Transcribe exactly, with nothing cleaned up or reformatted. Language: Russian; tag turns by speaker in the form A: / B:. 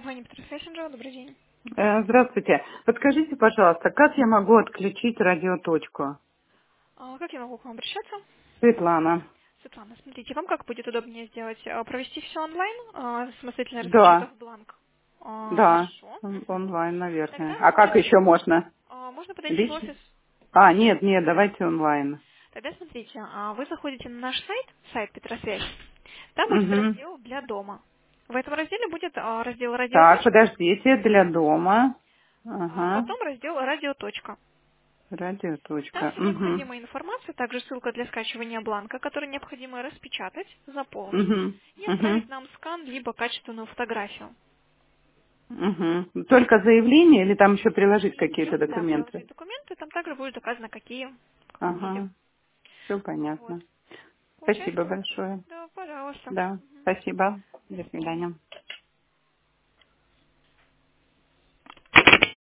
A: Компания Петросвященджо, добрый день.
B: Э, Здравствуйте. Подскажите, пожалуйста, как я могу отключить радиоточку?
A: А, Как я могу к вам обращаться?
B: Светлана.
A: Светлана, смотрите, вам как будет удобнее сделать? А, Провести все онлайн, а, самостоятельно
B: Да,
A: распечатав бланк? А,
B: да,
A: Хорошо.
B: он-
A: Мгм.
B: онлайн, наверное.
A: Тогда
B: А как
A: смотрите,
B: еще можно?
A: а, можно подойти в
B: Лично?
A: офис.
B: А, нет, нет, давайте онлайн.
A: Тогда смотрите, а, вы заходите на наш сайт, сайт Петросвязь. Там будет
B: Угу.
A: раздел для дома. В этом разделе будет а, раздел
B: Так,
A: радиоточка,
B: подождите, для дома.
A: а
B: Ага,
A: потом раздел радиоточка. Там
B: радиоточка.
A: вся
B: Угу.
A: необходимая информация, также ссылка для скачивания бланка, который необходимо распечатать, заполнить
B: Угу.
A: и
B: Угу.
A: отправить нам скан либо качественную фотографию.
B: Угу. Только заявление или там еще приложить
A: Еще,
B: какие-то
A: да,
B: документы?
A: приложить документы, там также будет доказано, какие, в каком виде.
B: Ага, все
A: Вот.
B: понятно. Спасибо
A: Получается так?
B: большое.
A: Да, пожалуйста.
B: Да,
A: Мгм.
B: спасибо.
A: До
B: До
A: свидания.
B: свидания.